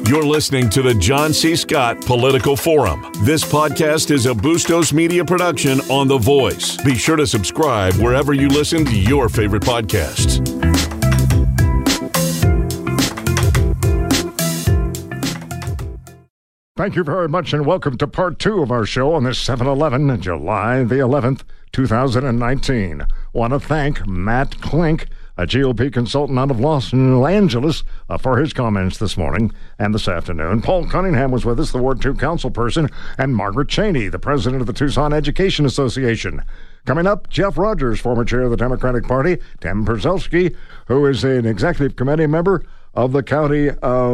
You're listening to the John C. Scott Political Forum. This podcast is a Bustos Media production on The Voice. Be sure to subscribe wherever you listen to your favorite podcasts. Thank you very much, and welcome to part 2 of our show on this 7/11, July the 11th, 2019. Want to thank Matt Klink, a GOP consultant out of Los Angeles, for his comments this morning and this afternoon. Paul Cunningham was with us, the Ward 2 councilperson, and Margaret Cheney, the president of the Tucson Education Association. Coming up, Jeff Rogers, former chair of the Democratic Party, Tim Przewalski, who is an executive committee member of the county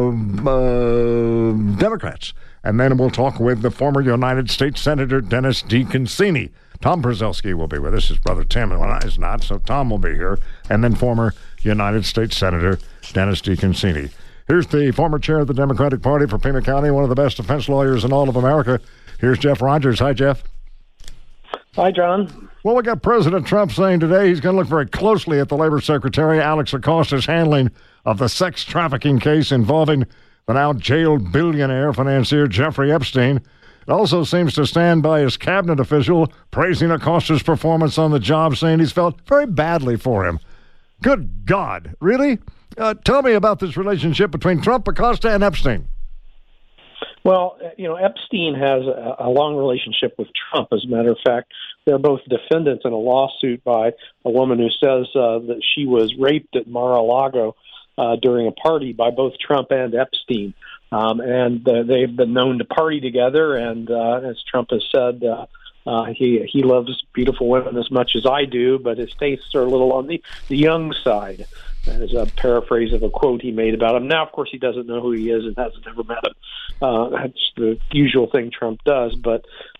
Democrats. And then we'll talk with the former United States Senator Dennis DeConcini. Tom Przewalski will be with us. His brother Tim is not, so Tom will be here. And then former United States Senator Dennis DeConcini. Here's the former chair of the Democratic Party for Pima County, one of the best defense lawyers in all of America. Here's Jeff Rogers. Hi, Jeff. Hi, John. Well, we got President Trump saying today he's going to look very closely at the Labor Secretary, Alex Acosta's handling of the sex trafficking case involving the now jailed billionaire financier Jeffrey Epstein. It also seems to stand by his cabinet official, praising Acosta's performance on the job, saying he's felt very badly for him. Good God, really? Tell me about this relationship between Trump, Acosta, and Epstein. Well, Epstein has a long relationship with Trump. As a matter of fact, they're both defendants in a lawsuit by a woman who says that she was raped at Mar-a-Lago during a party by both Trump and Epstein. And they've been known to party together, and as Trump has said, he loves beautiful women as much as I do, but his tastes are a little on the young side. That is a paraphrase of a quote he made about him. Now, of course, he doesn't know who he is and hasn't ever met him. That's the usual thing Trump does. But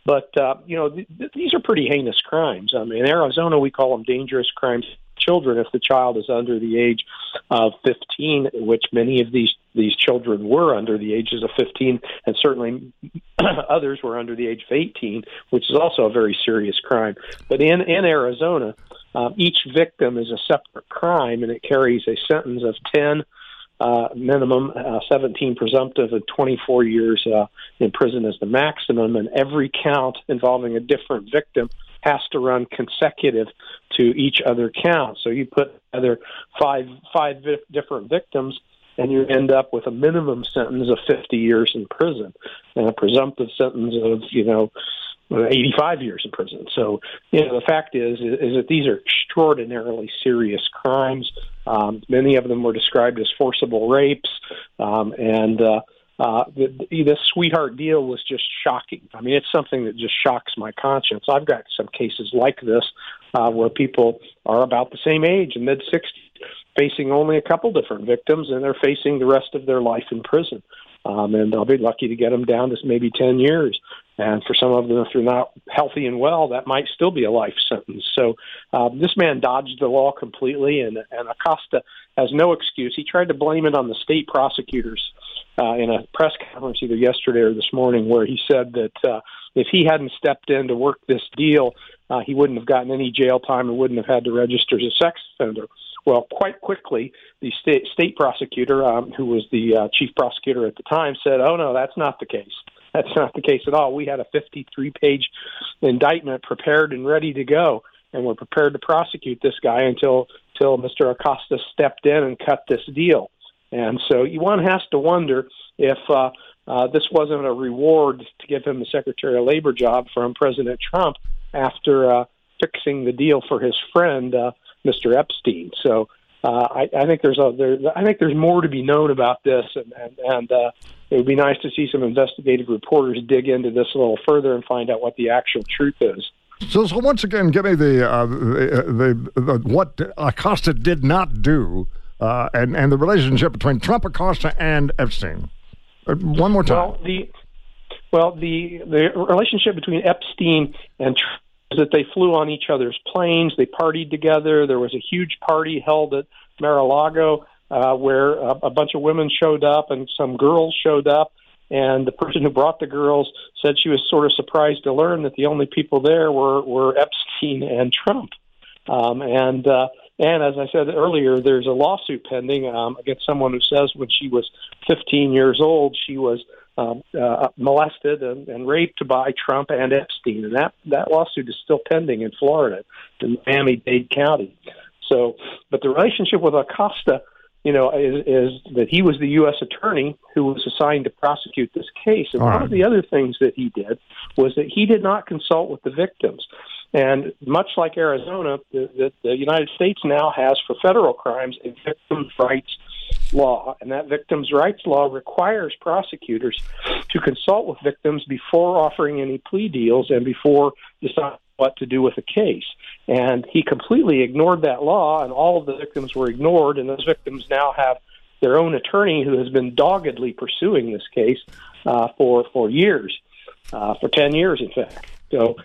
these are pretty heinous crimes. I mean, in Arizona, we call them dangerous crimes. Children, if the child is under the age of 15, which many of these children were under the ages of 15, and certainly others were under the age of 18, which is also a very serious crime. But in Arizona, each victim is a separate crime, and it carries a sentence of 10 minimum, 17 presumptive, and 24 years in prison as the maximum. And every count involving a different victim has to run consecutive to each other count. So you put together five different victims, and you end up with a minimum sentence of 50 years in prison and a presumptive sentence of 85 years in prison. So the fact is that these are extraordinarily serious crimes. Many of them were described as forcible rapes, this sweetheart deal was just shocking. I mean, it's something that just shocks my conscience. I've got some cases like this where people are about the same age, in mid-60s, facing only a couple different victims, and they're facing the rest of their life in prison. And I'll be lucky to get them down to maybe 10 years. And for some of them, if they're not healthy and well, that might still be a life sentence. So this man dodged the law completely, and Acosta has no excuse. He tried to blame it on the state prosecutors in a press conference either yesterday or this morning, where he said that if he hadn't stepped in to work this deal, he wouldn't have gotten any jail time and wouldn't have had to register as a sex offender. Well, quite quickly, the state prosecutor, who was the chief prosecutor at the time, said, "Oh, no, that's not the case. That's not the case at all. We had a 53-page indictment prepared and ready to go, and we're prepared to prosecute this guy until Mr. Acosta stepped in and cut this deal." And so one has to wonder if this wasn't a reward to give him the Secretary of Labor job from President Trump after fixing the deal for his friend, Mr. Epstein. So I think there's more to be known about this, and it would be nice to see some investigative reporters dig into this a little further and find out what the actual truth is. So once again, give me the what Acosta did not do, and the relationship between Trump, Acosta, and Epstein. One more time. The relationship between Epstein and Trump is that they flew on each other's planes. They partied together. There was a huge party held at Mar-a-Lago where a bunch of women showed up and some girls showed up. And the person who brought the girls said she was sort of surprised to learn that the only people there were Epstein and Trump. And as I said earlier, there's a lawsuit pending against someone who says when she was 15 years old, she was molested and raped by Trump and Epstein. And that lawsuit is still pending in Florida, in Miami-Dade County. So, but the relationship with Acosta, is that he was the U.S. attorney who was assigned to prosecute this case. And one of the other things that he did was that he did not consult with the victims. And much like Arizona, the United States now has, for federal crimes, a victims' rights law. And that victims' rights law requires prosecutors to consult with victims before offering any plea deals and before deciding what to do with a case. And he completely ignored that law, and all of the victims were ignored, and those victims now have their own attorney who has been doggedly pursuing this case for years, for 10 years, in fact. So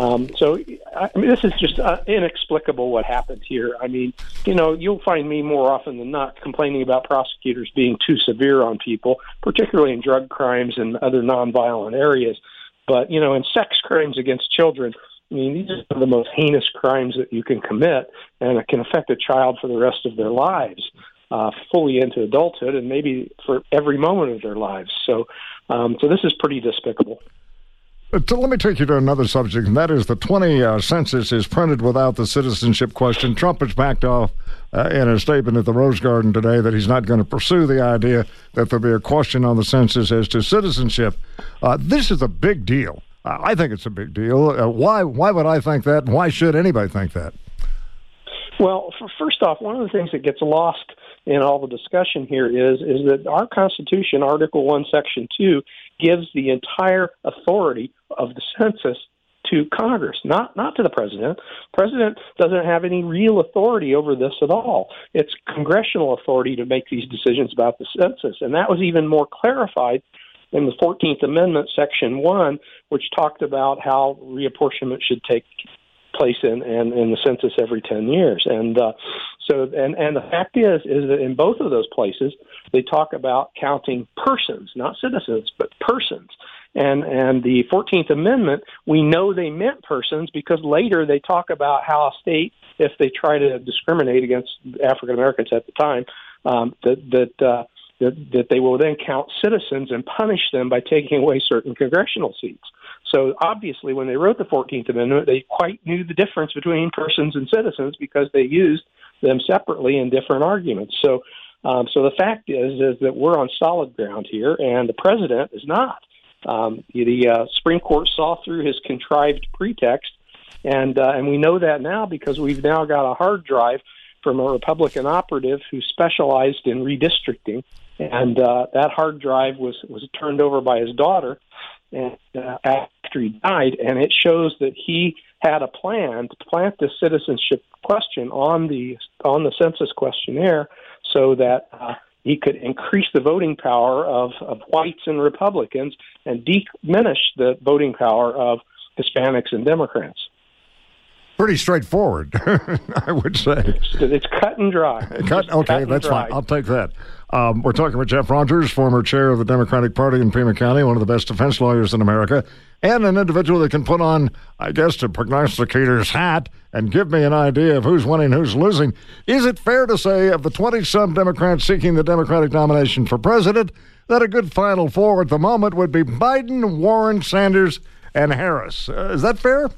this is just inexplicable what happened here. I mean, you'll find me more often than not complaining about prosecutors being too severe on people, particularly in drug crimes and other nonviolent areas. But, in sex crimes against children, I mean, these are some of the most heinous crimes that you can commit, and it can affect a child for the rest of their lives, fully into adulthood, and maybe for every moment of their lives. So this is pretty despicable. But let me take you to another subject, and that is the 20 census is printed without the citizenship question. Trump has backed off in a statement at the Rose Garden today that he's not going to pursue the idea that there'll be a question on the census as to citizenship. This is a big deal. I think it's a big deal. Why would I think that? Why should anybody think that? Well, first off, one of the things that gets lost in all the discussion here is that our Constitution, Article 1, Section 2, gives the entire authority of the census to Congress, not to the president. The president doesn't have any real authority over this at all. It's congressional authority to make these decisions about the census, and that was even more clarified in the 14th Amendment, Section 1, which talked about how reapportionment should take place in the census every 10 years. And the fact is that in both of those places, they talk about counting persons, not citizens, but persons. And the 14th Amendment, we know they meant persons because later they talk about how a state, if they try to discriminate against African Americans at the time, that they will then count citizens and punish them by taking away certain congressional seats. So obviously, when they wrote the 14th Amendment, they quite knew the difference between persons and citizens because they used them separately in different arguments. So the fact is that we're on solid ground here, and the president is not. The Supreme Court saw through his contrived pretext, and we know that now because we've now got a hard drive from a Republican operative who specialized in redistricting, and that hard drive was turned over by his daughter and after he died, and it shows that he had a plan to plant the citizenship question on the census questionnaire so that he could increase the voting power of whites and Republicans and diminish the voting power of Hispanics and Democrats. Pretty straightforward, I would say. It's cut and dry. Okay, that's fine. I'll take that. We're talking with Jeff Rogers, former chair of the Democratic Party in Pima County, one of the best defense lawyers in America, and an individual that can put on, I guess, a prognosticator's hat and give me an idea of who's winning, who's losing. Is it fair to say of the 20-some Democrats seeking the Democratic nomination for president that a good Final Four at the moment would be Biden, Warren, Sanders, and Harris? Is that fair?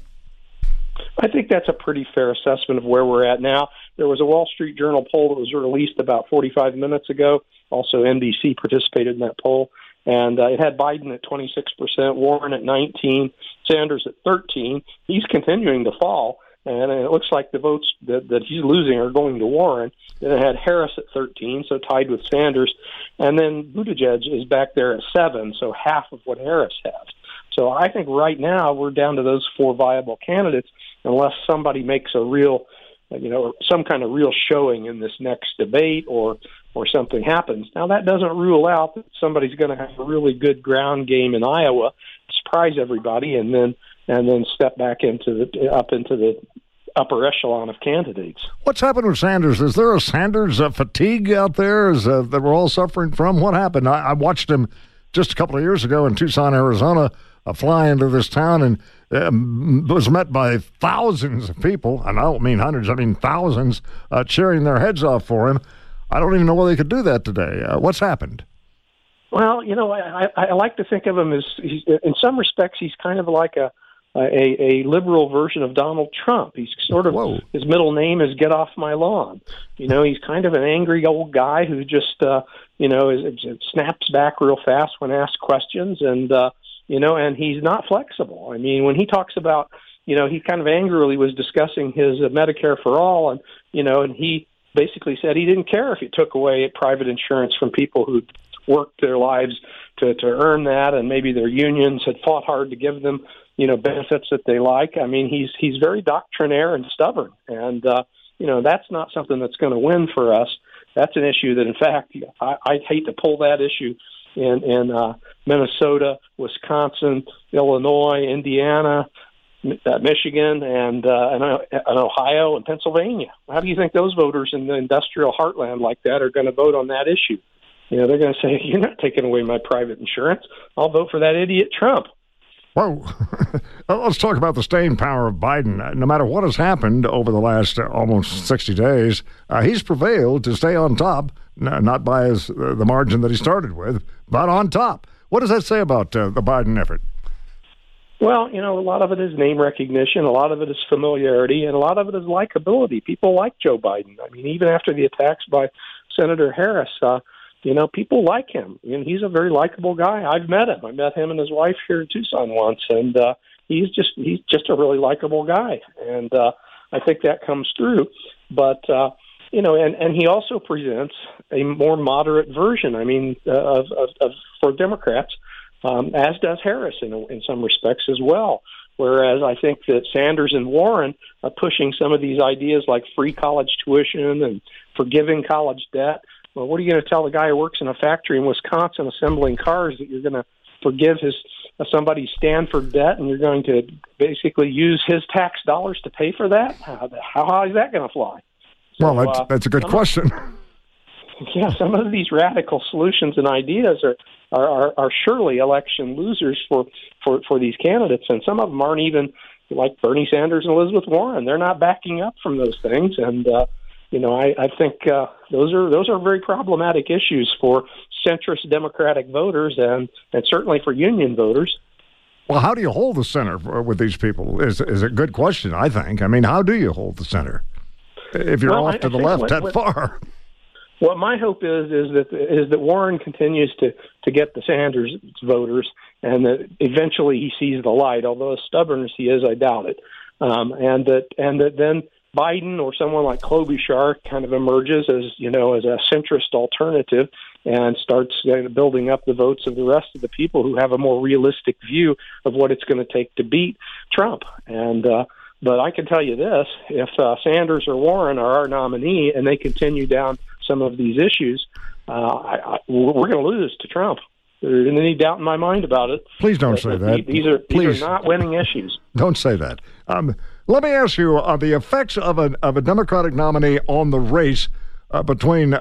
I think that's a pretty fair assessment of where we're at now. There was a Wall Street Journal poll that was released about 45 minutes ago. Also, NBC participated in that poll, and it had Biden at 26%, Warren at 19%, Sanders at 13%. He's continuing to fall, and it looks like the votes that he's losing are going to Warren. Then it had Harris at 13%, so tied with Sanders, and then Buttigieg is back there at 7%, so half of what Harris has. So I think right now we're down to those four viable candidates unless somebody makes a real, some kind of real showing in this next debate or something happens. Now, that doesn't rule out that somebody's going to have a really good ground game in Iowa, surprise everybody, and then step back into the upper echelon of candidates. What's happened with Sanders? Is there a Sanders fatigue out there that we're all suffering from? What happened? I watched him just a couple of years ago in Tucson, Arizona, fly into this town and was met by thousands of people, and I don't mean hundreds, I mean thousands, cheering their heads off for him. I don't even know whether they could do that today. What's happened? Well, I like to think of him as, in some respects, he's kind of like a liberal version of Donald Trump. He's sort of, his middle name is Get Off My Lawn. He's kind of an angry old guy who just, snaps back real fast when asked questions, and he's not flexible. I mean, when he talks about, he kind of angrily was discussing his Medicare for All, and he basically said he didn't care if he took away private insurance from people who worked their lives to earn that, and maybe their unions had fought hard to give them benefits that they like. I mean, he's very doctrinaire and stubborn, and that's not something that's going to win for us. That's an issue that, in fact, I'd hate to pull that issue in Minnesota, Wisconsin, Illinois, Indiana, Michigan, and Ohio and Pennsylvania. How do you think those voters in the industrial heartland like that are going to vote on that issue? They're going to say, you're not taking away my private insurance. I'll vote for that idiot Trump. Whoa. Let's talk about the staying power of Biden. No matter what has happened over the last almost 60 days, he's prevailed to stay on top, not by the margin that he started with, but on top. What does that say about the Biden effort? Well, a lot of it is name recognition, a lot of it is familiarity, and a lot of it is likability. People like Joe Biden. I mean, even after the attacks by Senator Harris, people like him. He's a very likable guy. I've met him. I met him and his wife here in Tucson once, and he's just a really likable guy. And I think that comes through. But and he also presents a more moderate version. I mean, of for Democrats, as does Harris in some respects as well. Whereas I think that Sanders and Warren are pushing some of these ideas like free college tuition and forgiving college debt. Well, what are you going to tell the guy who works in a factory in Wisconsin assembling cars that you're going to forgive somebody's Stanford debt, and you're going to basically use his tax dollars to pay for that? How is that going to fly? So, well, that's a good question. Yeah, some of these radical solutions and ideas are surely election losers for these candidates, and some of them aren't even like Bernie Sanders and Elizabeth Warren. They're not backing up from those things, and I think those are very problematic issues for centrist Democratic voters and certainly for union voters. Well, how do you hold the center with these people is a good question, I think. I mean, how do you hold the center if you're off to the left that far? What my hope is that Warren continues to get the Sanders voters, and that eventually he sees the light. Although as stubborn as he is, I doubt it. And that then Biden or someone like Klobuchar kind of emerges as a centrist alternative and starts building up the votes of the rest of the people who have a more realistic view of what it's going to take to beat Trump. And but I can tell you this: if Sanders or Warren are our nominee and they continue down some of these issues, we're going to lose to Trump. There isn't any doubt in my mind about it. Please don't say that. These are not winning issues. Don't say that. Let me ask you the effects of a Democratic nominee on the race between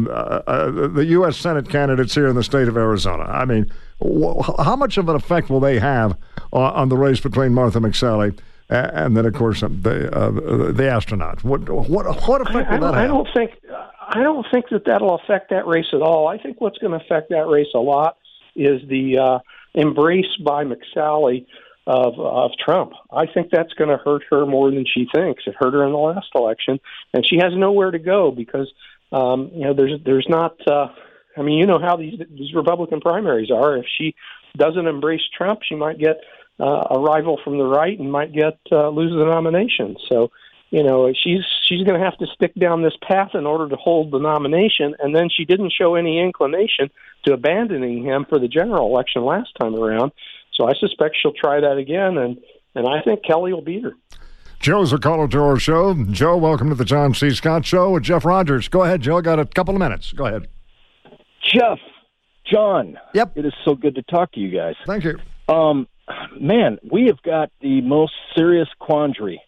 the U.S. Senate candidates here in the state of Arizona. I mean, how much of an effect will they have on the race between Martha McSally and then, of course, the astronaut? What effect will that have? I don't think that'll affect that race at all. I think what's going to affect that race a lot is the embrace by McSally of Trump. I think that's going to hurt her more than she thinks. It hurt her in the last election, and she has nowhere to go because there's not. You know how these Republican primaries are. If she doesn't embrace Trump, she might get a rival from the right and might lose the nomination. So, she's going to have to stick down this path in order to hold the nomination. And then she didn't show any inclination to abandoning him for the general election last time around. So I suspect she'll try that again, and I think Kelly will beat her. Joe's a caller to our show. Joe, welcome to the John C. Scott Show with Jeff Rogers. Go ahead, Joe. Got a couple of minutes. Go ahead. Jeff, John. Yep. It is so good to talk to you guys. Thank you. Man, we have got the most serious quandary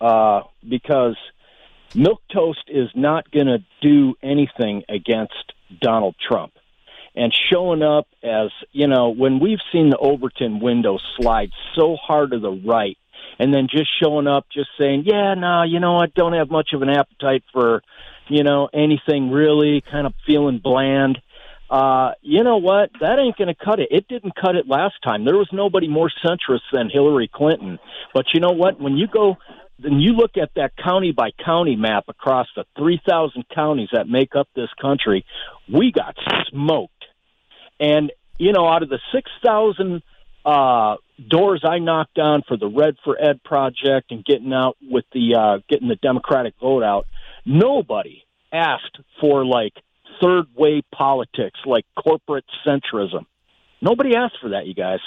because milquetoast is not going to do anything against Donald Trump. and showing up as, when we've seen the Overton window slide so hard to the right, and then just showing up, just saying, I don't have much of an appetite for, anything really, kind of feeling bland. You know what? That ain't going to cut it. It didn't cut it last time. There was nobody more centrist than Hillary Clinton. But you know what? When you go and you look at that county-by-county map across the 3,000 counties that make up this country, we got smoked. And, out of the 6,000 doors I knocked on for the Red for Ed project and getting out with getting the Democratic vote out, nobody asked for, third way politics, like corporate centrism. Nobody asked for that, you guys.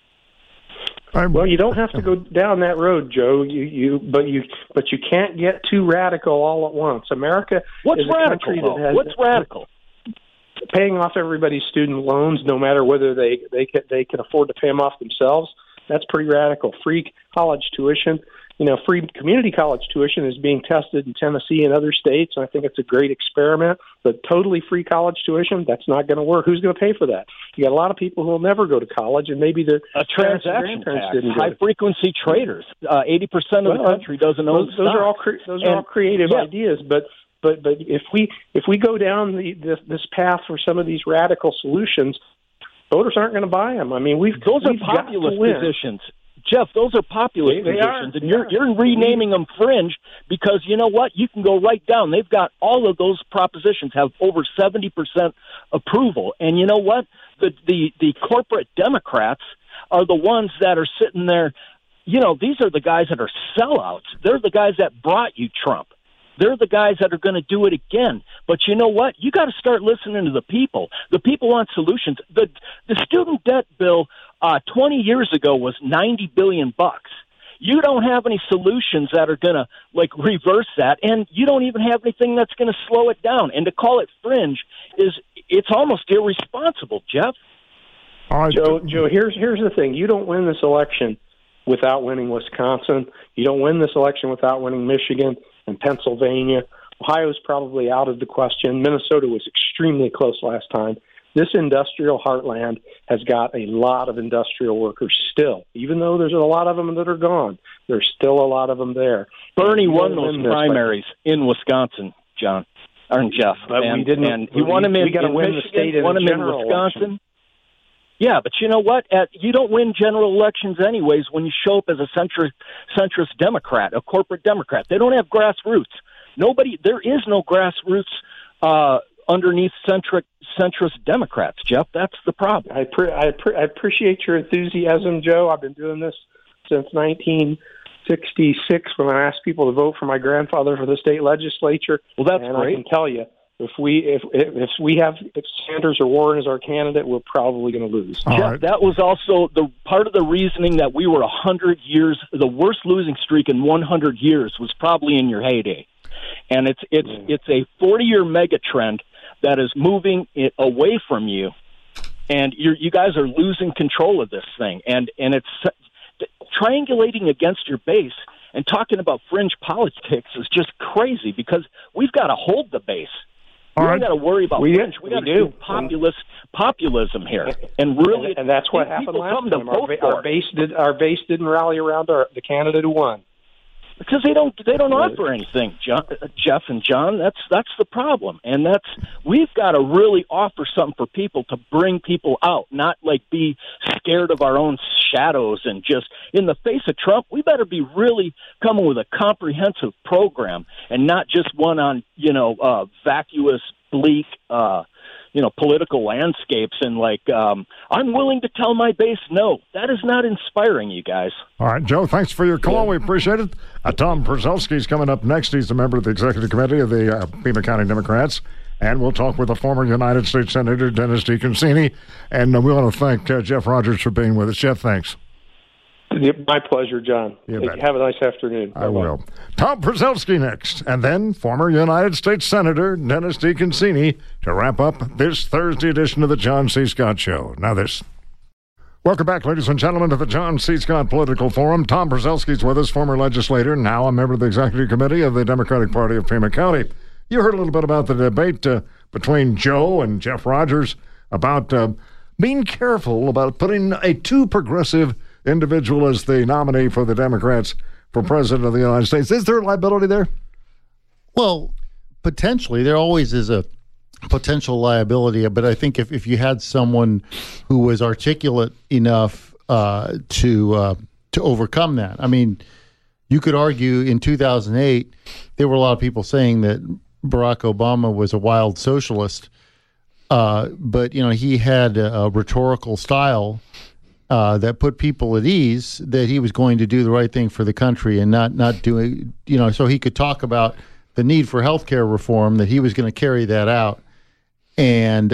Well, you don't have to go down that road, Joe. But you can't get too radical all at once. America What's is a radical, country that has What's radical? Paying off everybody's student loans, no matter whether they can afford to pay them off themselves. That's pretty radical. Free college tuition. Free community college tuition is being tested in Tennessee and other states, and I think it's a great experiment. But totally free college tuition, that's not going to work. Who's going to pay for that? You got a lot of people who will never go to college, and maybe their a transaction tax, high-frequency traders. 80% of the country doesn't own those are all creative ideas, but if we go down this path for some of these radical solutions, voters aren't going to buy them. I mean, those are populist positions. Jeff, those are populist positions, and you're renaming them fringe because you know what? You can go right down. They've got all of those propositions have over 70% approval, and you know what? The corporate Democrats are the ones that are sitting there. These are the guys that are sellouts. They're the guys that brought you Trump. They're the guys that are going to do it again. But you know what? You got to start listening to the people. The people want solutions. The student debt bill 20 years ago was $90 billion. You don't have any solutions that are going to reverse that, and you don't even have anything that's going to slow it down. And to call it fringe it's almost irresponsible, Jeff. All right. Joe, here's the thing. You don't win this election without winning Wisconsin. You don't win this election without winning Michigan and Pennsylvania. Ohio's probably out of the question. Minnesota was extremely close last time. This industrial heartland has got a lot of industrial workers still. Even though there's a lot of them that are gone, there's still a lot of them there. Bernie won those primaries in Wisconsin, John, or Jeff. And he won them in Michigan, won them in Wisconsin. Election. Yeah, but you know what? You don't win general elections anyways when you show up as a centrist Democrat, a corporate Democrat. They don't have grassroots. There is no grassroots underneath centrist Democrats, Jeff. That's the problem. I appreciate your enthusiasm, Joe. I've been doing this since 1966 when I asked people to vote for my grandfather for the state legislature. Well, that's great. I can tell you, if Sanders or Warren is our candidate, we're probably going to lose. Jeff, right. That was also the part of the reasoning that we were 100 years. The worst losing streak in 100 years was probably in your heyday, and it's a 40-year mega trend that is moving it away from you, and you guys are losing control of this thing, and it's triangulating against your base and talking about fringe politics is just crazy because we've got to hold the base. We don't got to worry about fringe. We got to do populism here, and really, and that's what happened last time. Our base didn't rally around the candidate who won because they don't offer anything, Jeff and John. That's the problem, and we've got to really offer something for people to bring people out, not be scared of our own shadows and just in the face of Trump. We better be really coming with a comprehensive program and not just one on vacuous, bleak political landscapes and I'm willing to tell my base no. That is not inspiring, you guys. All right, Joe, thanks for your call. We appreciate it. Tom Przalski's coming up next. He's a member of the executive committee of the Pima County Democrats. And we'll talk with the former United States Senator Dennis DeConcini. And we want to thank Jeff Rogers for being with us. Jeff, thanks. My pleasure, John. Have a nice afternoon. I will. Tom Przalski next, and then former United States Senator Dennis DeConcini to wrap up this Thursday edition of the John C. Scott Show. Now this. Welcome back, ladies and gentlemen, to the John C. Scott Political Forum. Tom Przalski's with us, former legislator, now a member of the executive committee of the Democratic Party of Pima County. You heard a little bit about the debate between Joe and Jeff Rogers about being careful about putting a too progressive individual as the nominee for the Democrats for president of the United States. Is there liability there? Well, potentially. There always is a potential liability, but I think if you had someone who was articulate enough to overcome that. I mean, you could argue in 2008, there were a lot of people saying that Barack Obama was a wild socialist, but he had a rhetorical style that put people at ease that he was going to do the right thing for the country and not doing, so he could talk about the need for healthcare reform, that he was going to carry that out. And,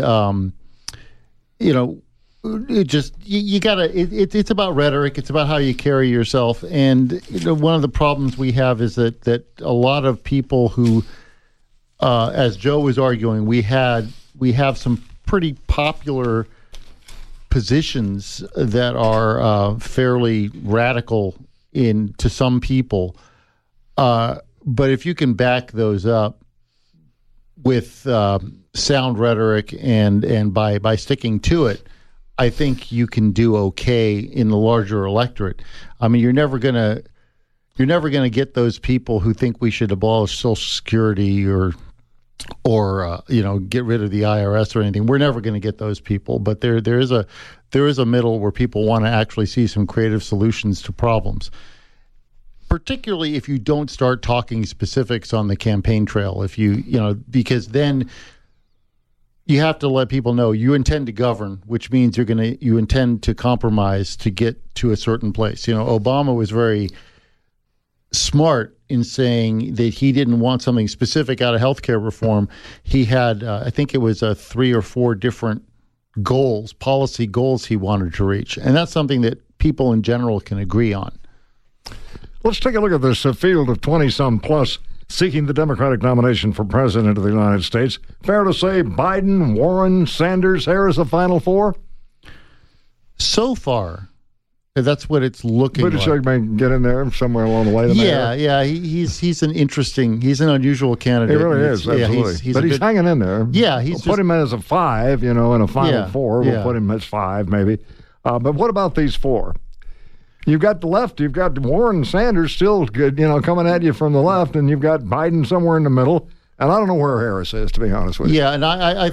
it just, you gotta, it's about rhetoric. It's about how you carry yourself. And one of the problems we have is that a lot of people who, as Joe was arguing, we have some pretty popular positions that are fairly radical to some people. But if you can back those up with sound rhetoric and by sticking to it, I think you can do okay in the larger electorate. I mean, you're never gonna get those people who think we should abolish Social Security or get rid of the IRS or anything. We're never going to get those people. But there is a middle where people want to actually see some creative solutions to problems. Particularly if you don't start talking specifics on the campaign trail, because then you have to let people know you intend to govern, which means you intend to compromise to get to a certain place. Obama was very smart in saying that he didn't want something specific out of healthcare reform. He had, I think it was 3 or 4 different policy goals he wanted to reach. And that's something that people in general can agree on. Let's take a look at this field of 20-some plus seeking the Democratic nomination for president of the United States. Fair to say Biden, Warren, Sanders, Harris, the final 4? So far, that's what it's looking like. Buttigieg may get in there somewhere along the way. He's an unusual candidate. He really is, absolutely. He's hanging in there. Yeah, we'll put him as a 5, in a final 4. We'll put him as 5, maybe. But what about these 4? You've got the left. You've got Warren and Sanders still good, coming at you from the left, and you've got Biden somewhere in the middle. And I don't know where Harris is, to be honest with you. Yeah, and I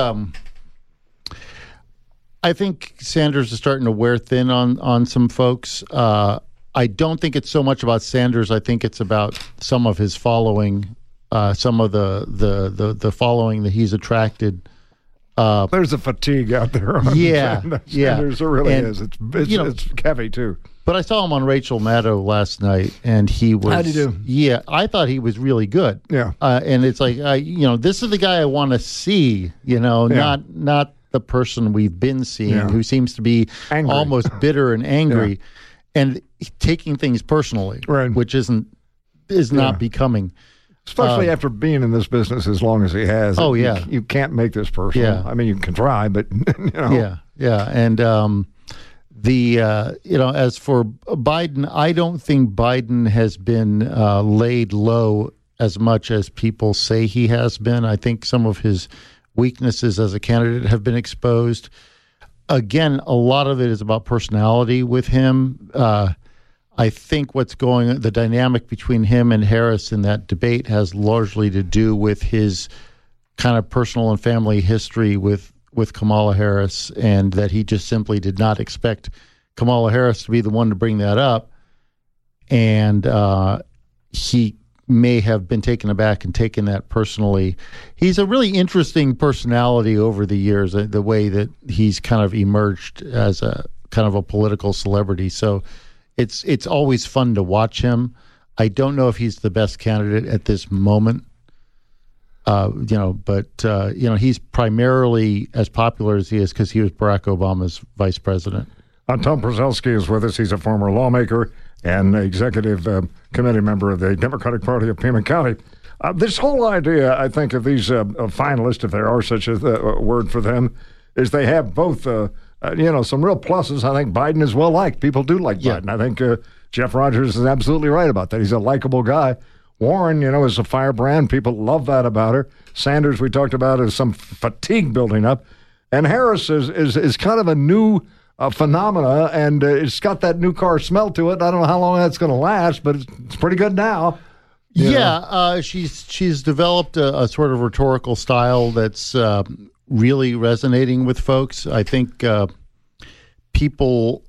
think Sanders is starting to wear thin on some folks. I don't think it's so much about Sanders. I think it's about some of his following, some of the following that he's attracted. There's a fatigue out there. Sanders, there really is. It's heavy too. But I saw him on Rachel Maddow last night, and he was. How'd he do? Yeah, I thought he was really good. Yeah, and it's like, this is the guy I want to see. Not the person we've been seeing, who seems to be angry. Almost bitter and angry, and taking things personally, right. Which is not becoming. Especially after being in this business as long as he has. Oh, yeah. You can't make this personal. Yeah. I mean, you can try, but, Yeah, and as for Biden, I don't think Biden has been laid low as much as people say he has been. I think some of his weaknesses as a candidate have been exposed. Again, a lot of it is about personality with him. I think the dynamic between him and Harris in that debate has largely to do with his kind of personal and family history with Kamala Harris, and that he just simply did not expect Kamala Harris to be the one to bring that up. And he may have been taken aback and taken that personally. He's a really interesting personality over the years, the way that he's kind of emerged as a kind of a political celebrity. So it's always fun to watch him. I don't know if he's the best candidate at this moment, but he's primarily as popular as he is because he was Barack Obama's vice president. Tom Przalski is with us. He's a former lawmaker and executive committee member of the Democratic Party of Pima County. This whole idea, I think, of these finalists, if there are such a word for them, is they have both some real pluses. I think Biden is well liked. People do like Biden. I think Jeff Rogers is absolutely right about that. He's a likable guy. Warren, is a firebrand. People love that about her. Sanders, we talked about, is some fatigue building up. And Harris is kind of a new phenomena, and it's got that new car smell to it. I don't know how long that's going to last, but it's pretty good now. She's developed a sort of rhetorical style that's really resonating with folks. I think people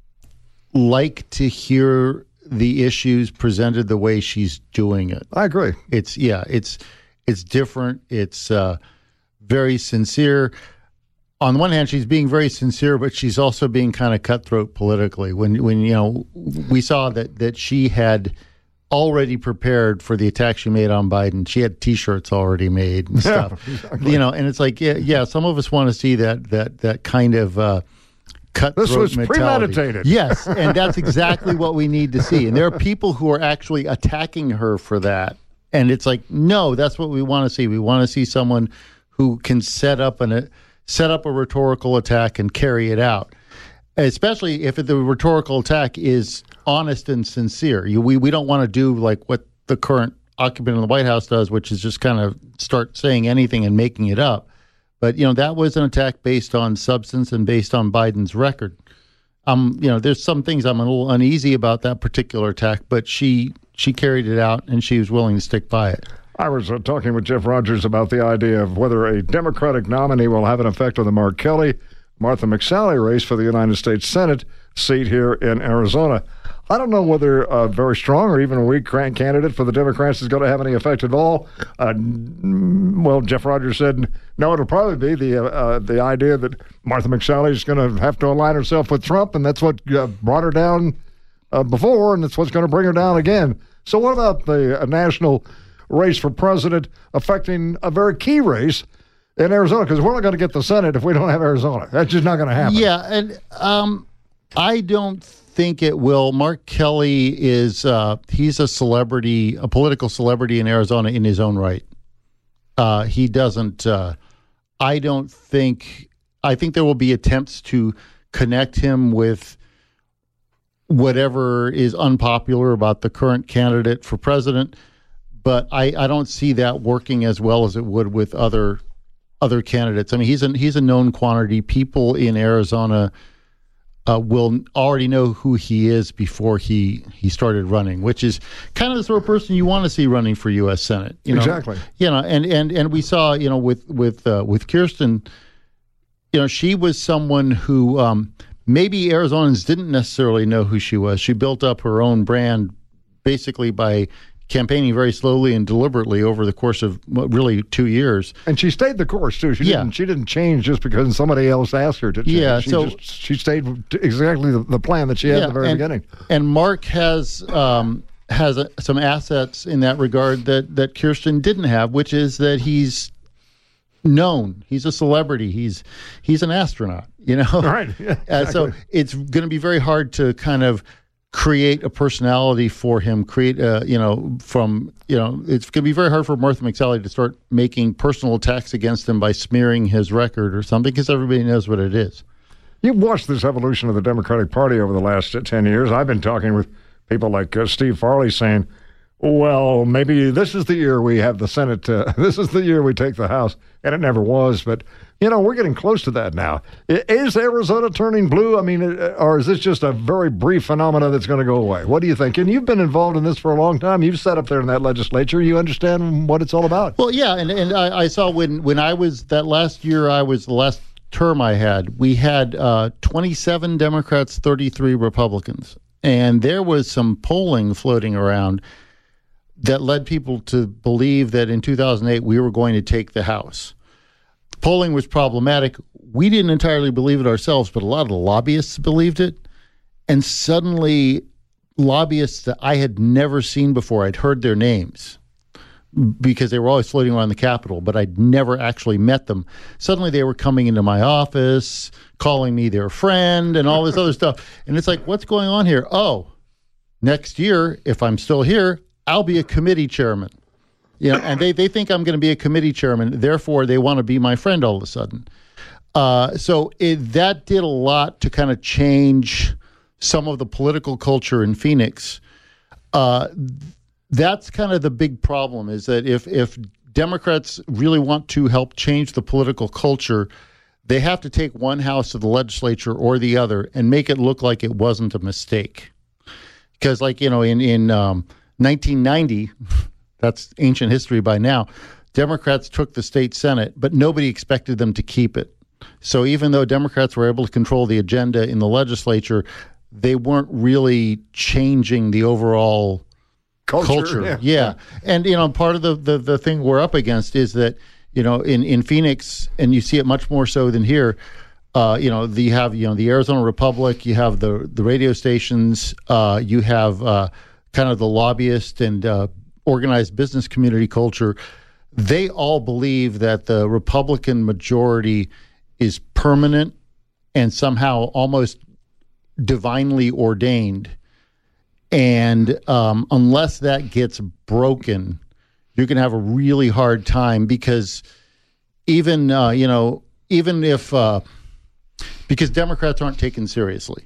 like to hear the issues presented the way she's doing it. I agree. It's different. It's very sincere. On the one hand, she's being very sincere, but she's also being kind of cutthroat politically. When we saw that she had already prepared for the attack she made on Biden. She had T-shirts already made and stuff. Yeah, exactly. And it's like, yeah, some of us want to see that kind of cutthroat This was mentality. premeditated. Yes, and that's exactly what we need to see. And there are people who are actually attacking her for that. And it's like, no, that's what we want to see. We want to see someone who can set up a rhetorical attack and carry it out, especially if the rhetorical attack is honest and sincere. We don't want to do like what the current occupant of the White House does, which is just kind of start saying anything and making it up. But, that was an attack based on substance and based on Biden's record. There's some things I'm a little uneasy about that particular attack, but she carried it out and she was willing to stick by it. I was talking with Jeff Rogers about the idea of whether a Democratic nominee will have an effect on the Mark Kelly, Martha McSally race for the United States Senate seat here in Arizona. I don't know whether a very strong or even a weak candidate for the Democrats is going to have any effect at all. Well, Jeff Rogers said, no, it'll probably be the idea that Martha McSally is going to have to align herself with Trump, and that's what brought her down before, and that's what's going to bring her down again. So what about the national race for president affecting a very key race in Arizona? Because we're not going to get the Senate if we don't have Arizona. That's just not going to happen. Yeah, and I don't think it will. Mark Kelly is he's a celebrity, a political celebrity in Arizona in his own right. He doesn't. I think there will be attempts to connect him with whatever is unpopular about the current candidate for president. But I don't see that working as well as it would with other candidates. I mean, he's a known quantity. People in Arizona will already know who he is before he started running, which is kind of the sort of person you want to see running for U.S. Senate. Exactly. And we saw with Kirsten, she was someone who maybe Arizonans didn't necessarily know who she was. She built up her own brand basically by campaigning very slowly and deliberately over the course of really 2 years. And she stayed the course too. She didn't change just because somebody else asked her to change. Yeah, she stayed exactly the plan that she had at the very beginning. And Mark has some assets in that regard that Kirsten didn't have, which is that he's known. He's a celebrity. He's an astronaut, Right. Yeah, exactly. So it's going to be very hard to kind of create a personality for him, it's going to be very hard for Martha McSally to start making personal attacks against him by smearing his record or something, because everybody knows what it is. You've watched this evolution of the Democratic Party over the last 10 years. I've been talking with people like Steve Farley saying, well, maybe this is the year we have the Senate. This is the year we take the House. And it never was. But, we're getting close to that now. Is Arizona turning blue? I mean, or is this just a very brief phenomenon that's going to go away? What do you think? And you've been involved in this for a long time. You've sat up there in that legislature. You understand what it's all about. Well, yeah. And I saw when I was that last year, the last term I had, we had 27 Democrats, 33 Republicans. And there was some polling floating around that led people to believe that in 2008 we were going to take the House. The polling was problematic. We didn't entirely believe it ourselves, but a lot of the lobbyists believed it. And suddenly, lobbyists that I had never seen before, I'd heard their names because they were always floating around the Capitol, but I'd never actually met them. Suddenly they were coming into my office, calling me their friend and all this other stuff. And it's like, what's going on here? Oh, next year, if I'm still here, I'll be a committee chairman. And they think I'm going to be a committee chairman. Therefore, they want to be my friend all of a sudden. So that did a lot to kind of change some of the political culture in Phoenix. That's kind of the big problem, is that if Democrats really want to help change the political culture, they have to take one house of the legislature or the other and make it look like it wasn't a mistake. Because, like, in 1990, that's ancient history by now, Democrats took the state Senate, but nobody expected them to keep it. So even though Democrats were able to control the agenda in the legislature, they weren't really changing the overall culture. Yeah. And, part of the thing we're up against is that, in Phoenix, and you see it much more so than here, you have, the Arizona Republic, you have the radio stations, you have kind of the lobbyist and organized business community culture. They all believe that the Republican majority is permanent and somehow almost divinely ordained. And unless that gets broken, you're going to have a really hard time, because even if because Democrats aren't taken seriously.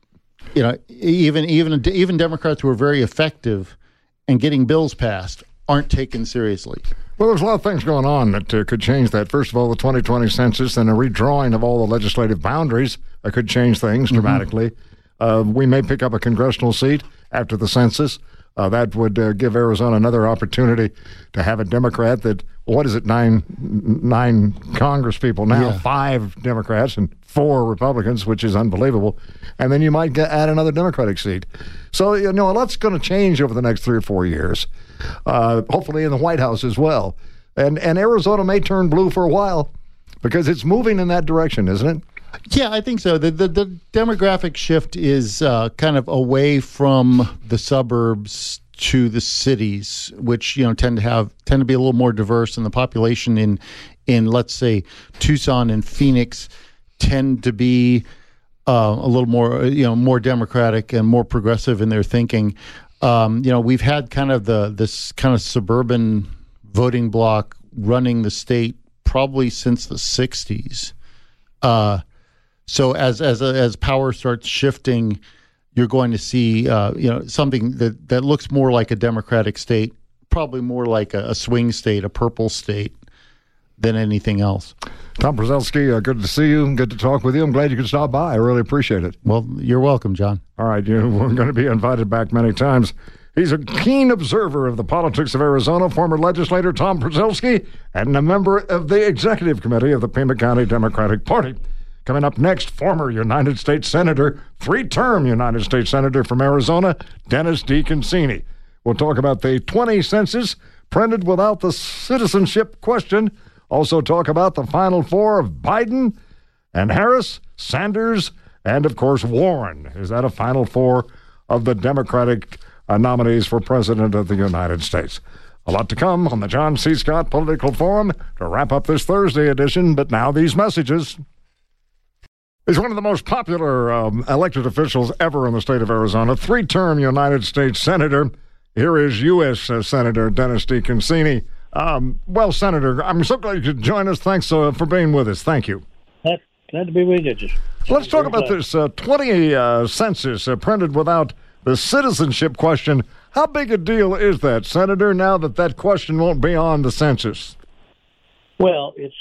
Even Democrats who are very effective and getting bills passed aren't taken seriously. Well, there's a lot of things going on that could change that. First of all, the 2020 census and a redrawing of all the legislative boundaries could change things dramatically. We may pick up a congressional seat after the census. That would give Arizona another opportunity to have a Democrat that, nine Congress people now, 5 Democrats and 4 Republicans, which is unbelievable. And then you might add another Democratic seat. So, a lot's going to change over the next 3 or 4 years, hopefully in the White House as well. And Arizona may turn blue for a while because it's moving in that direction, isn't it? Yeah, I think so. The demographic shift is kind of away from the suburbs to the cities, which tend to be a little more diverse, and the population in let's say Tucson and Phoenix tend to be a little more more democratic and more progressive in their thinking. We've had kind of this kind of suburban voting bloc running the state probably since the 60s. So as power starts shifting, you're going to see something that looks more like a Democratic state, probably more like a swing state, a purple state, than anything else. Tom Przelski, good to see you. Good to talk with you. I'm glad you could stop by. I really appreciate it. Well, you're welcome, John. All right, we're going to be invited back many times. He's a keen observer of the politics of Arizona, former legislator Tom Przelski, and a member of the executive committee of the Pima County Democratic Party. Coming up next, former United States Senator, 3-term United States Senator from Arizona, Dennis DeConcini. We'll talk about the 20 census printed without the citizenship question. Also talk about the Final Four of Biden and Harris, Sanders, and, of course, Warren. Is that a Final Four of the Democratic nominees for President of the United States? A lot to come on the John C. Scott Political Forum to wrap up this Thursday edition, but now these messages. He's one of the most popular elected officials ever in the state of Arizona, 3-term United States Senator. Here is U.S. Senator Dennis DeConcini. Well, Senator, I'm so glad you could join us. Thanks for being with us. Thank you. Glad to be with you. Let's talk about this 20 census printed without the citizenship question. How big a deal is that, Senator, now that question won't be on the census? Well, it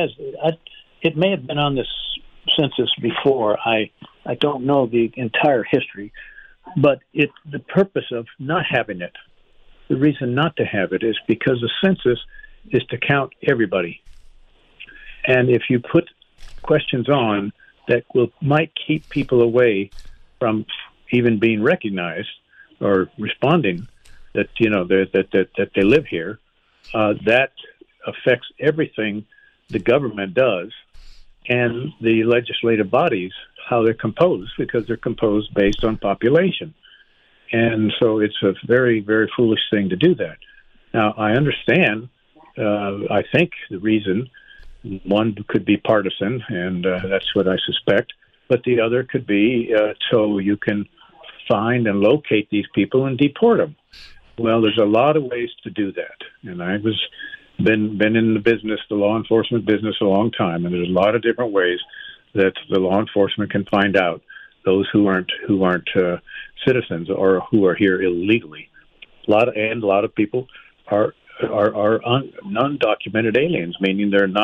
may have been on this census before. I don't know the entire history, but the purpose of not having it, the reason not to have it is because the census is to count everybody. And if you put questions on that might keep people away from even being recognized or responding that that they live here, that affects everything the government does and the legislative bodies, how they're composed, because they're composed based on population. And so it's a very, very foolish thing to do that. Now, I understand, I think the reason, one could be partisan, and that's what I suspect, but the other could be so you can find and locate these people and deport them. Well, there's a lot of ways to do that, and I was been in the business, the law enforcement business, a long time, and there's a lot of different ways that the law enforcement can find out those who aren't citizens or who are here illegally. A lot of people are non-documented aliens, meaning they're not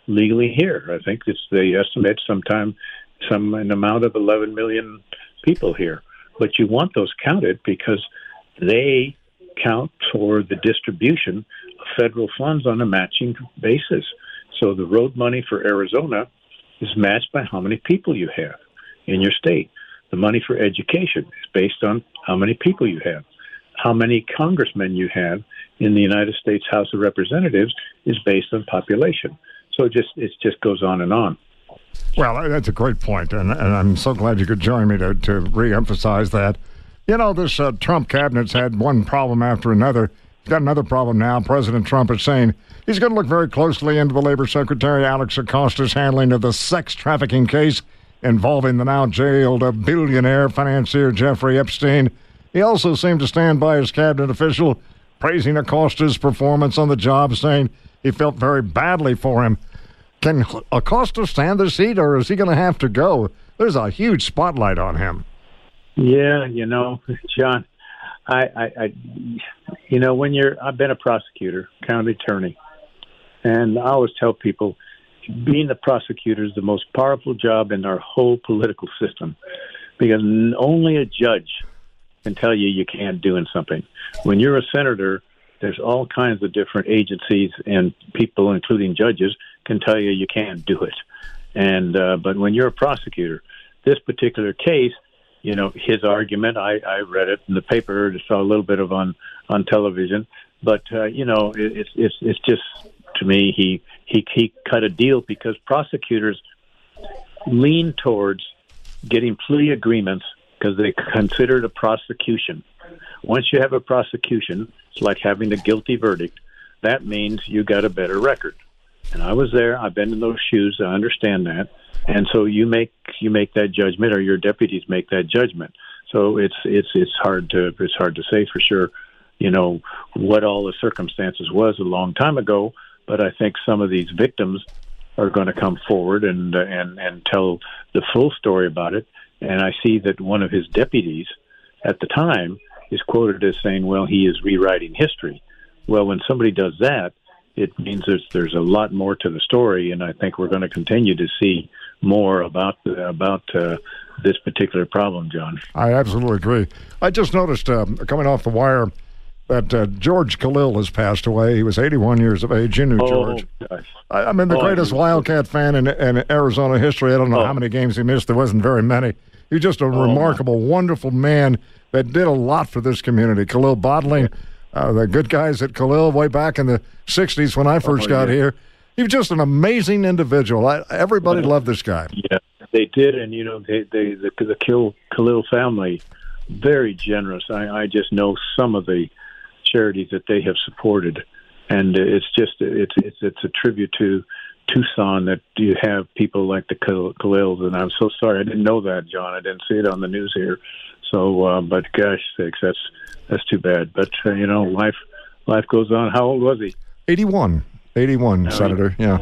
legally here. I think they estimate some an amount of 11 million people here. But you want those counted because they count for the distribution of federal funds on a matching basis. So the road money for Arizona is matched by how many people you have in your state. The money for education is based on how many people you have. How many congressmen you have in the United States House of Representatives is based on population. So it just goes on and on. Well, that's a great point, and I'm so glad you could join me to reemphasize that. You know, this Trump cabinet's had one problem after another. He's got another problem now. President Trump is saying he's going to look very closely into the Labor Secretary Alex Acosta's handling of the sex trafficking case involving the now jailed billionaire financier Jeffrey Epstein. He also seemed to stand by his cabinet official, praising Acosta's performance on the job, saying he felt very badly for him. Can Acosta stand the seat, or is he going to have to go? There's a huge spotlight on him. Yeah, John, I've been a prosecutor, county attorney, and I always tell people being the prosecutor is the most powerful job in our whole political system, because only a judge can tell you can't do something. When you're a senator, there's all kinds of different agencies and people, including judges, can tell you can't do it. And but when you're a prosecutor, this particular case, his argument, I read it in the paper, just saw a little bit of on television, but it's just, to me, he cut a deal because prosecutors lean towards getting plea agreements because they consider it a prosecution. Once you have a prosecution, it's like having a guilty verdict. That means you got a better record. And I was there. I've been in those shoes. I understand that. And so you make that judgment, or your deputies make that judgment. So it's hard to say for sure, what all the circumstances was a long time ago. But I think some of these victims are going to come forward and tell the full story about it. And I see that one of his deputies at the time is quoted as saying, well, he is rewriting history. Well, when somebody does that, it means there's a lot more to the story, and I think we're going to continue to see more about this particular problem, John. I absolutely agree. I just noticed, coming off the wire, that George Khalil has passed away. He was 81 years of age. You knew George. Gosh. I'm the greatest Wildcat fan in Arizona history. I don't know how many games he missed. There wasn't very many. He's just a remarkable, wonderful man that did a lot for this community. Khalil Bodling, the good guys at Khalil way back in the 60s when I first got here. He was just an amazing individual. Everybody loved this guy. Yeah, they did, and the Khalil family, very generous. I just know some of the charities that they have supported, and it's a tribute to Tucson that you have people like the Khalils, and I'm so sorry I didn't know that, John. I didn't see it on the news here. So, but gosh sakes, that's too bad. But life goes on. How old was he? 81, Senator. Yeah.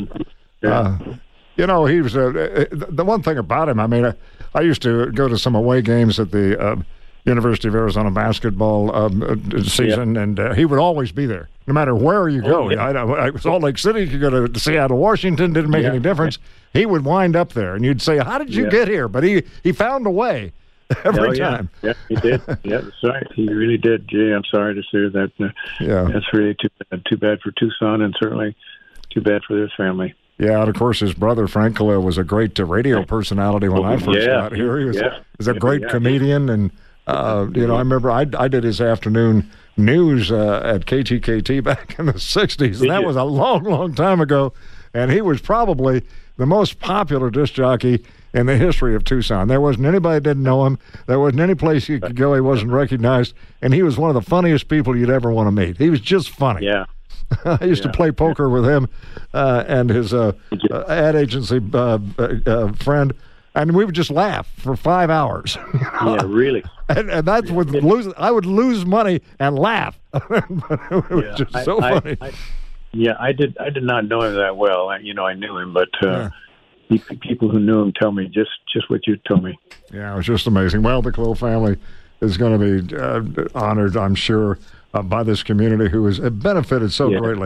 He was the one thing about him. I mean, I used to go to some away games at the University of Arizona basketball season, and he would always be there, no matter where you go. I Salt Lake City, you go to Seattle, Washington, didn't make any difference. He would wind up there, and you'd say, "How did you get here?" But he found a way every time. Yeah, he did. Yeah, that's right. He really did. Gee, I'm sorry to hear that. That's really too bad for Tucson, and certainly too bad for his family. Yeah, and of course, his brother, Frank Khalil, was a great radio personality when I first got here. He was a great comedian, and I remember I did his afternoon news at KTKT back in the 60s, and that was a long, long time ago, and he was probably the most popular disc jockey in the history of Tucson. There wasn't anybody that didn't know him. There wasn't any place you could go he wasn't recognized, and he was one of the funniest people you'd ever want to meet. He was just funny. Yeah. I used to play poker with him and his ad agency friend, and we would just laugh for 5 hours. Yeah, really. And that's I would lose money and laugh. It was just so funny. I did not know him that well. I knew him, but people who knew him tell me just what you told me. Yeah, it was just amazing. Well, the Khalil family is going to be honored, I'm sure, by this community who has benefited so greatly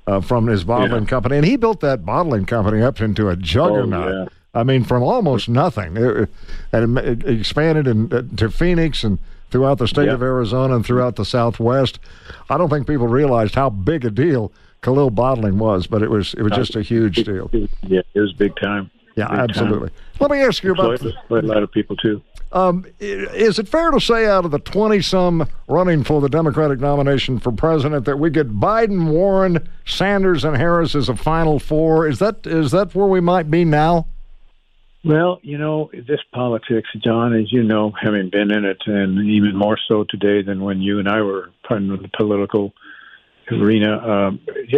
from his bottling company. And he built that bottling company up into a juggernaut. Oh, yeah. I mean, from almost nothing. And it expanded to Phoenix and throughout the state of Arizona and throughout the Southwest. I don't think people realized how big a deal Khalil Bottling was, but it was just a huge deal. Yeah, it was big time. Yeah, big absolutely. Time. Let me ask you about... a lot of people, too. Is it fair to say out of the 20-some running for the Democratic nomination for president that we get Biden, Warren, Sanders, and Harris as a final four? Is that where we might be now? Well, this politics, John, as you know, having been in it, and even more so today than when you and I were part of the political arena,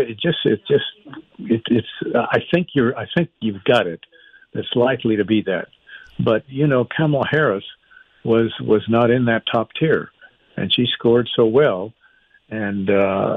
I think you've got it. It's likely to be that. But, Kamala Harris was not in that top tier, and she scored so well. And,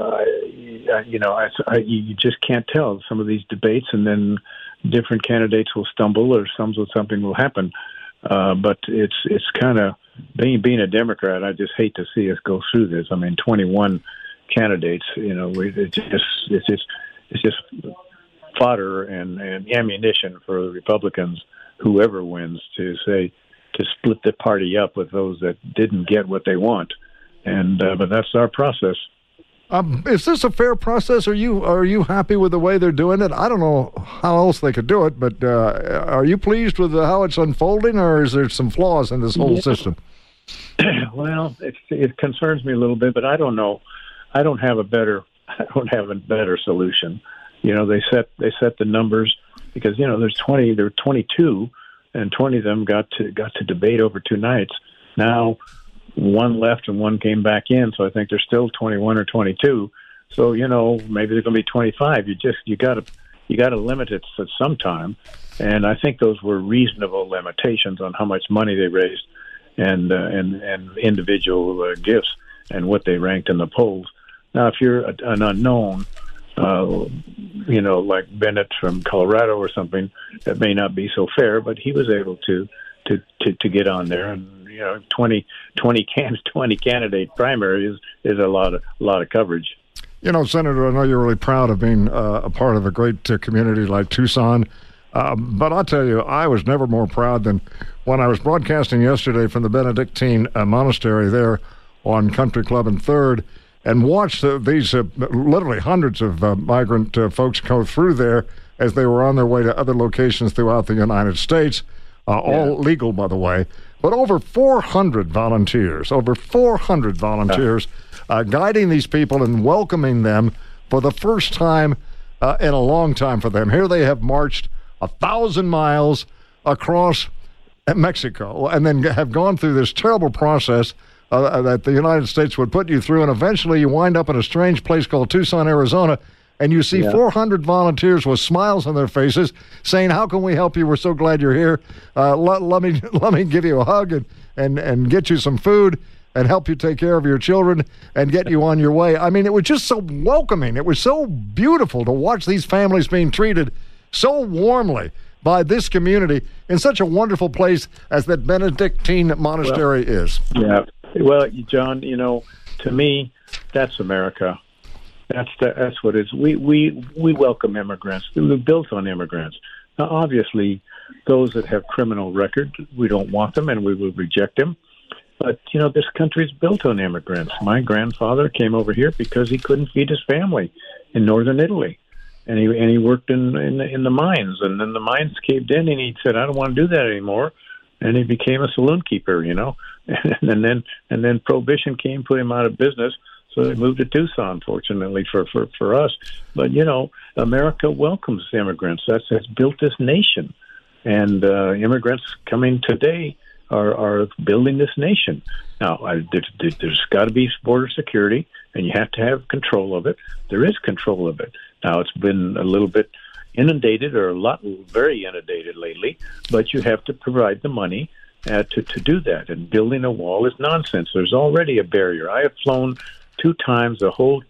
you just can't tell some of these debates, and then different candidates will stumble or something will happen. But it's kind of being a Democrat. I just hate to see us go through this. I mean, 21 candidates, it's just fodder and ammunition for the Republicans, whoever wins, to split the party up with those that didn't get what they want. And but that's our process. Is this a fair process? Are you happy with the way they're doing it? I don't know how else they could do it, but are you pleased with how it's unfolding, or is there some flaws in this whole system? Well, it concerns me a little bit, but I don't know. I don't have a better solution. They set the numbers because there were 22, and 20 of them got to debate over 2 nights. Now one left and one came back in, so I think there's still 21 or 22. So maybe there's going to be 25. You got to limit it at some time, and I think those were reasonable limitations on how much money they raised and individual gifts and what they ranked in the polls. Now, if you're an unknown, like Bennett from Colorado or something, that may not be so fair, but he was able to get on there, and 20 candidate primary is a lot of coverage. Senator, I know you're really proud of being a part of a great community like Tucson, but I'll tell you, I was never more proud than when I was broadcasting yesterday from the Benedictine monastery there on Country Club and 3rd, and watched these literally hundreds of migrant folks go through there as they were on their way to other locations throughout the United States, all legal, by the way. But over 400 volunteers guiding these people and welcoming them for the first time in a long time for them. Here they have marched 1,000 miles across Mexico and then have gone through this terrible process that the United States would put you through, and eventually you wind up in a strange place called Tucson, Arizona, and you see 400 volunteers with smiles on their faces saying, "How can we help you? We're so glad you're here. Let me give you a hug and get you some food and help you take care of your children and get you on your way." I mean, it was just so welcoming. It was so beautiful to watch these families being treated so warmly by this community in such a wonderful place as that Benedictine monastery is. Yeah. Well, John, to me, that's America. That's what it is. We welcome immigrants. We're built on immigrants. Now, obviously, those that have criminal records, we don't want them, and we will reject them. But this country is built on immigrants. My grandfather came over here because he couldn't feed his family in northern Italy, and he worked in the mines, and then the mines caved in, and he said, "I don't want to do that anymore." And he became a saloon keeper, and then Prohibition came, put him out of business. So they moved to Tucson, fortunately for us. But America welcomes immigrants. That's built this nation, and immigrants coming today are building this nation. Now, there's got to be border security, and you have to have control of it. There is control of it. Now, it's been a little bit inundated, or very inundated lately, but you have to provide the money to do that. And building a wall is nonsense. There's already a barrier. I have flown 2 times the whole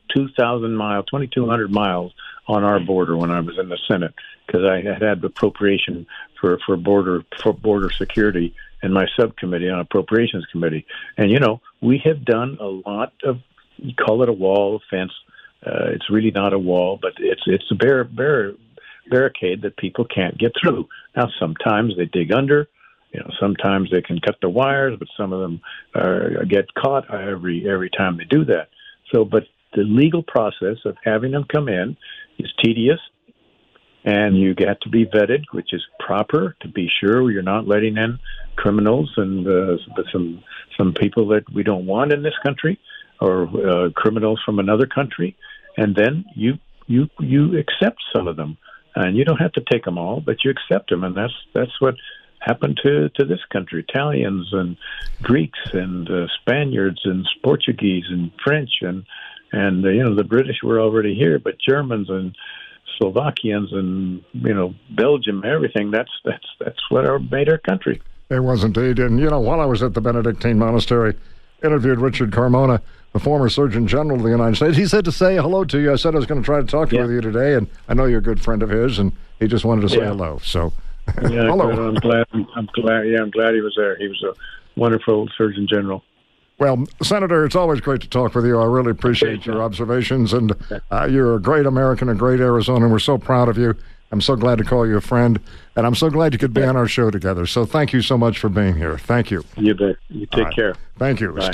2,200 miles on our border when I was in the Senate, because I had appropriation for border security in my subcommittee on Appropriations Committee. And we have done a lot of, you call it a wall, a fence, It's really not a wall, but it's a barricade that people can't get through. Now, sometimes they dig under. Sometimes they can cut the wires, but some of them get caught every time they do that. But the legal process of having them come in is tedious, and you get to be vetted, which is proper to be sure you're not letting in criminals and some people that we don't want in this country, or criminals from another country. And then you accept some of them, and you don't have to take them all, but you accept them, and that's what happened to this country. Italians and Greeks and Spaniards and Portuguese and French and the British were already here, but Germans and Slovakians and Belgium, everything. That's what made our country. It was indeed. And while I was at the Benedictine Monastery, interviewed Richard Carmona, the former Surgeon General of the United States. He said to say hello to you. I said I was going to try to talk with you today, and I know you're a good friend of his, and he just wanted to say hello. So. Yeah, hello. I'm glad. Yeah, I'm glad he was there. He was a wonderful Surgeon General. Well, Senator, it's always great to talk with you. I really appreciate your observations, and you're a great American, a great Arizonan. We're so proud of you. I'm so glad to call you a friend, and I'm so glad you could be on our show together. So thank you so much for being here. Thank you. You bet. You take care. Thank you. Bye.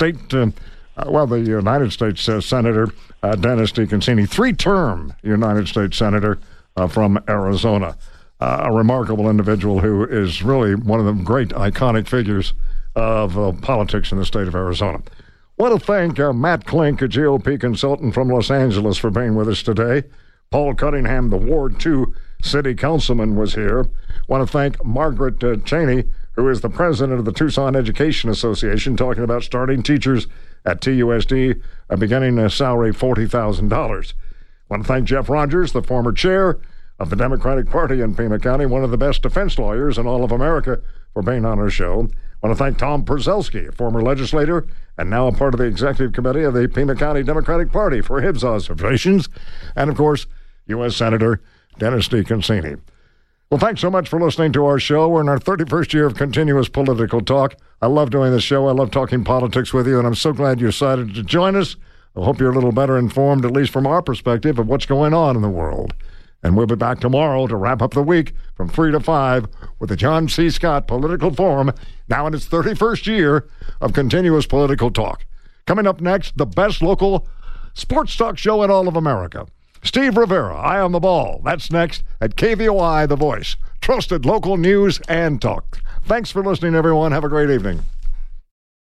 The United States Senator Dennis DeConcini, three-term United States Senator from Arizona. A remarkable individual who is really one of the great iconic figures of politics in the state of Arizona. I want to thank Matt Klink, a GOP consultant from Los Angeles, for being with us today. Paul Cunningham, the Ward 2 city councilman, was here. I want to thank Margaret Cheney, who is the president of the Tucson Education Association, talking about starting teachers at TUSD, beginning a salary of $40,000. I want to thank Jeff Rogers, the former chair of the Democratic Party in Pima County, one of the best defense lawyers in all of America, for being on our show. I want to thank Tom Przylski, a former legislator and now a part of the executive committee of the Pima County Democratic Party, for his observations. And, of course, U.S. Senator Dennis DeConcini. Well, thanks so much for listening to our show. We're in our 31st year of continuous political talk. I love doing this show. I love talking politics with you, and I'm so glad you decided to join us. I hope you're a little better informed, at least from our perspective, of what's going on in the world. And we'll be back tomorrow to wrap up the week from 3 to 5 with the John C. Scott Political Forum, now in its 31st year of continuous political talk. Coming up next, the best local sports talk show in all of America. Steve Rivera, Eye on the Ball. That's next at KVOI, The Voice. Trusted local news and talk. Thanks for listening, everyone. Have a great evening.